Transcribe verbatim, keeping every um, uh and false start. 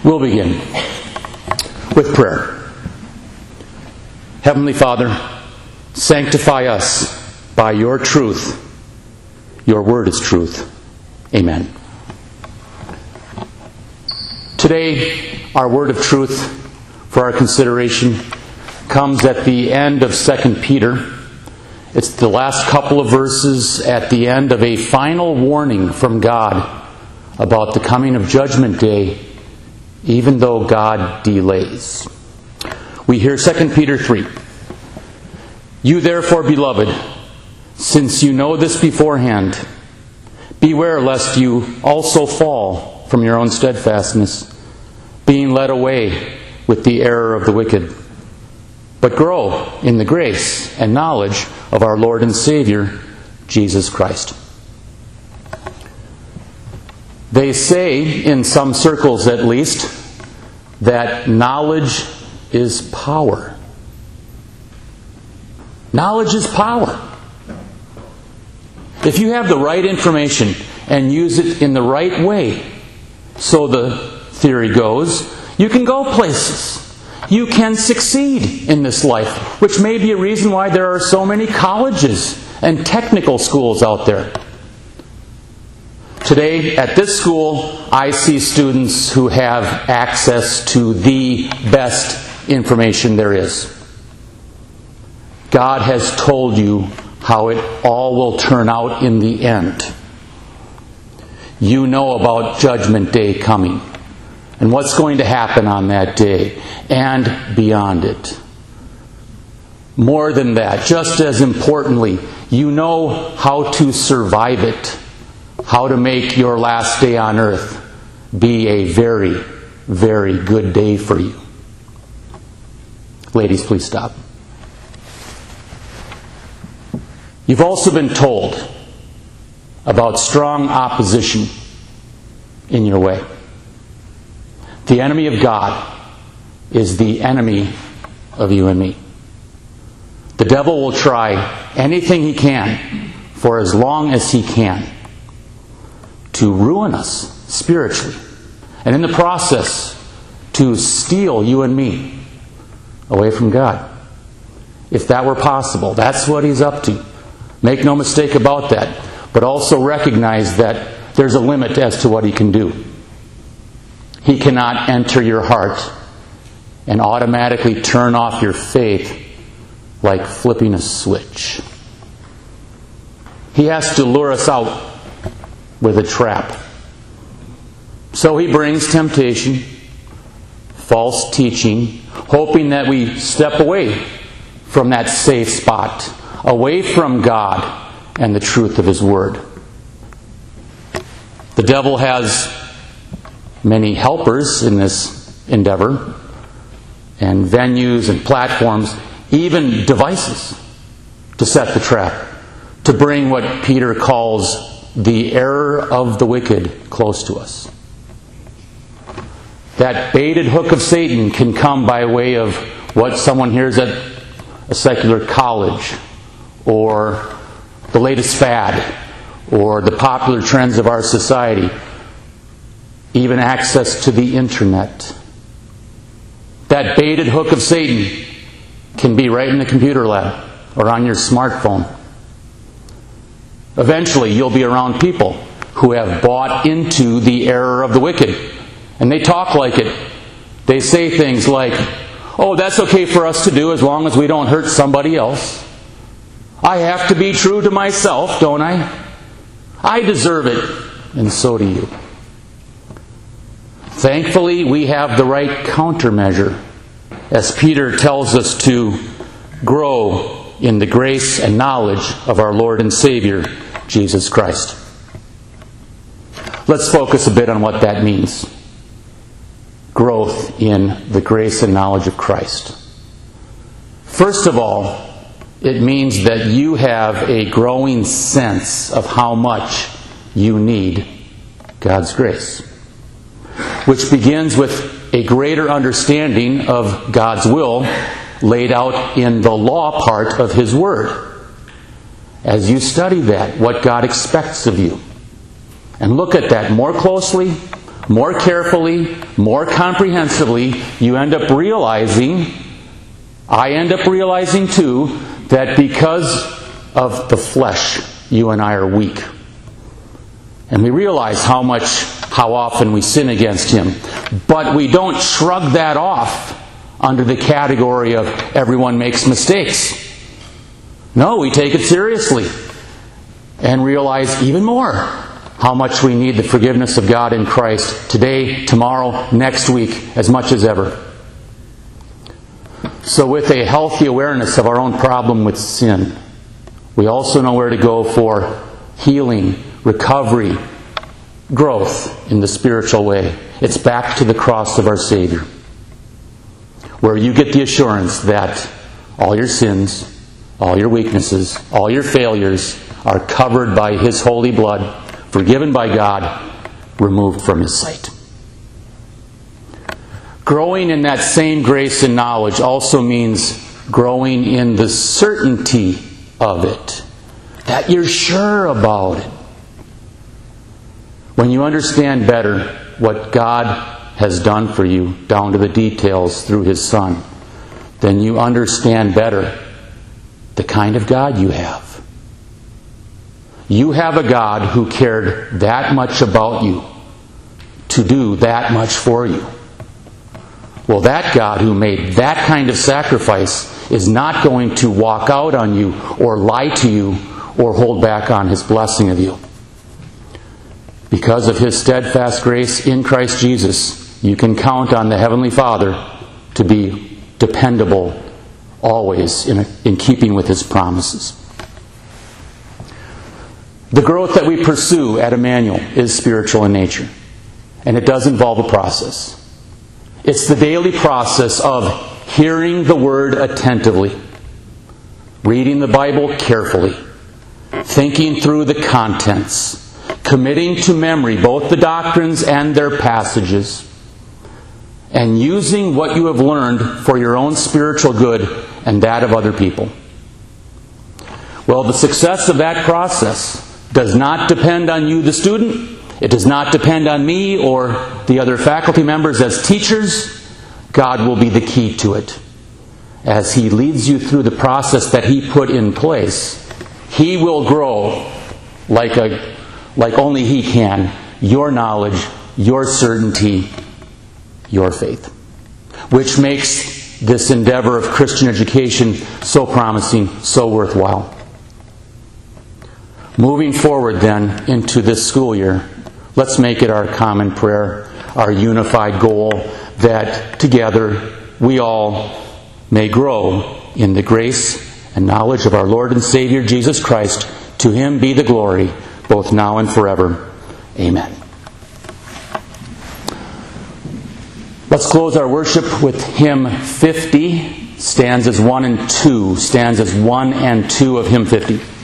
We'll begin with prayer. Heavenly Father, sanctify us by your truth. Your word is truth. Amen. Today, our word of truth for our consideration comes at the end of Second Peter. It's the last couple of verses at the end of a final warning from God about the coming of Judgment Day, even though God delays. We hear Second Peter three. You therefore, beloved, since you know this beforehand, beware lest you also fall from your own steadfastness, being led away with the error of the wicked. But grow in the grace and knowledge of our Lord and Savior, Jesus Christ. They say, in some circles at least, that knowledge is power. Knowledge is power. If you have the right information and use it in the right way, so the theory goes, you can go places. You can succeed in this life, which may be a reason why there are so many colleges and technical schools out there. Today, at this school, I see students who have access to the best information there is. God has told you how it all will turn out in the end. You know about Judgment Day coming and what's going to happen on that day and beyond it. More than that, just as importantly, you know how to survive it, how to make your last day on earth be a very, very good day for you. Ladies, please stop. You've also been told about strong opposition in your way. The enemy of God is the enemy of you and me. The devil will try anything he can for as long as he can to ruin us spiritually, and in the process to steal you and me away from God. If that were possible, that's what he's up to. Make no mistake about that. But also recognize that there's a limit as to what he can do. He cannot enter your heart and automatically turn off your faith like flipping a switch. He has to lure us out with a trap. So he brings temptation, false teaching, hoping that we step away from that safe spot, away from God and the truth of His Word. The devil has many helpers in this endeavor, and venues and platforms, even devices to set the trap, to bring what Peter calls the error of the wicked close to us. That baited hook of Satan can come by way of what someone hears at a secular college, or the latest fad, or the popular trends of our society, even access to the internet. That baited hook of Satan can be right in the computer lab or on your smartphone. Eventually, you'll be around people who have bought into the error of the wicked. And they talk like it. They say things like, oh, that's okay for us to do as long as we don't hurt somebody else. I have to be true to myself, don't I? I deserve it, and so do you. Thankfully, we have the right countermeasure, as Peter tells us to grow in the grace and knowledge of our Lord and Savior, Jesus Christ. Let's focus a bit on what that means. Growth in the grace and knowledge of Christ. First of all, it means that you have a growing sense of how much you need God's grace, which begins with a greater understanding of God's will laid out in the law part of His Word. As you study that, what God expects of you, and look at that more closely, more carefully, more comprehensively, you end up realizing, I end up realizing too, that because of the flesh, you and I are weak. And we realize how much, how often we sin against Him. But we don't shrug that off under the category of everyone makes mistakes. No, we take it seriously and realize even more how much we need the forgiveness of God in Christ today, tomorrow, next week, as much as ever. So with a healthy awareness of our own problem with sin, we also know where to go for healing, recovery, growth in the spiritual way. It's back to the cross of our Savior, where you get the assurance that all your sins, all your weaknesses, all your failures are covered by His holy blood, forgiven by God, removed from His sight. Growing in that same grace and knowledge also means growing in the certainty of it, that you're sure about it. When you understand better what God has done for you, down to the details through His Son, then you understand better the kind of God you have. You have a God who cared that much about you to do that much for you. Well, that God who made that kind of sacrifice is not going to walk out on you or lie to you or hold back on His blessing of you. Because of His steadfast grace in Christ Jesus, you can count on the Heavenly Father to be dependable always in, in keeping with His promises. The growth that we pursue at Emmanuel is spiritual in nature, and it does involve a process. It's the daily process of hearing the Word attentively, reading the Bible carefully, thinking through the contents, committing to memory both the doctrines and their passages, and using what you have learned for your own spiritual good and that of other people. Well, the success of that process does not depend on you, the student. It does not depend on me or the other faculty members as teachers. God will be the key to it. As He leads you through the process that He put in place, He will grow like a like only He can, your knowledge, your certainty, your faith. Which makes this endeavor of Christian education so promising, so worthwhile. Moving forward then into this school year, let's make it our common prayer, our unified goal, that together we all may grow in the grace and knowledge of our Lord and Savior Jesus Christ. To Him be the glory, both now and forever. Amen. Let's close our worship with hymn fifty, stanzas one and two, stanzas one and two of hymn fifty.